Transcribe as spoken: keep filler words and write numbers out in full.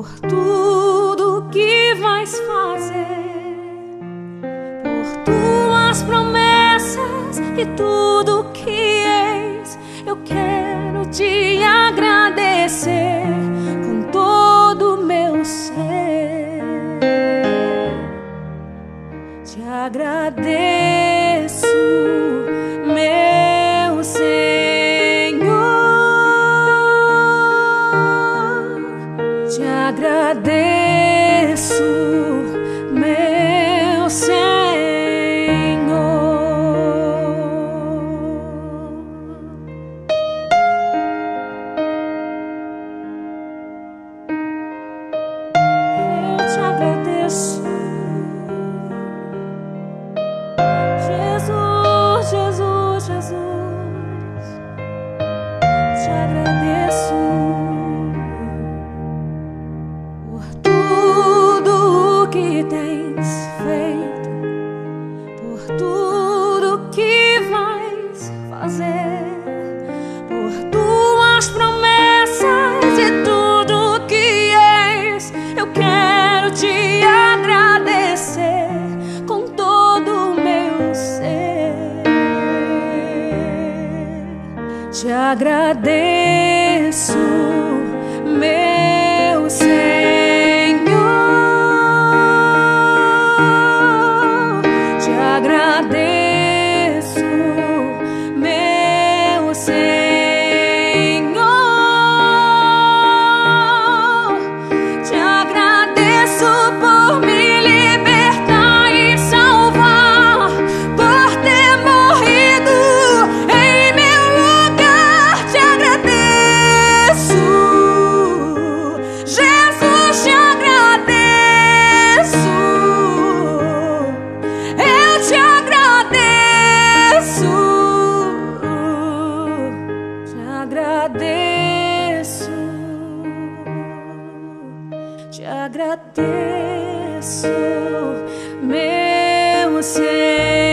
por tudo que vais fazer, por tuas promessas e tudo que és. Eu quero te agradecer com todo o meu ser. Te agradeço, meu Senhor. Te agradeço, meu Senhor. Eu te agradeço, Jesus, Jesus, Jesus. Te agradeço por tudo que tens feito, por tudo que vais fazer, por tuas promessas e tudo que és. Eu quero te agradecer com todo o meu ser. Te agradeço, meu Senhor. Te agradeço, meu Senhor. Te agradeço por me libertar e salvar, por ter morrido em meu lugar. Te agradeço, Jesus, te agradeço. Eu te agradeço, te agradeço, te agradeço, meu Senhor.